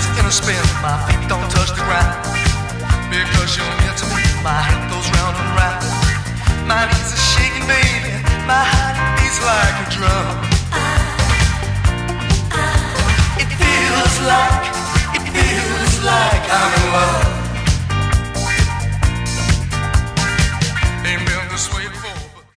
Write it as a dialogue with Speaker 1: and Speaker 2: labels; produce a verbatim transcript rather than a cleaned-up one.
Speaker 1: in a spin, my feet don't touch the ground. Because you're near to me, my head goes round and round. My knees are shaking, baby, my heart beats like a drum. It feels like, it feels like I'm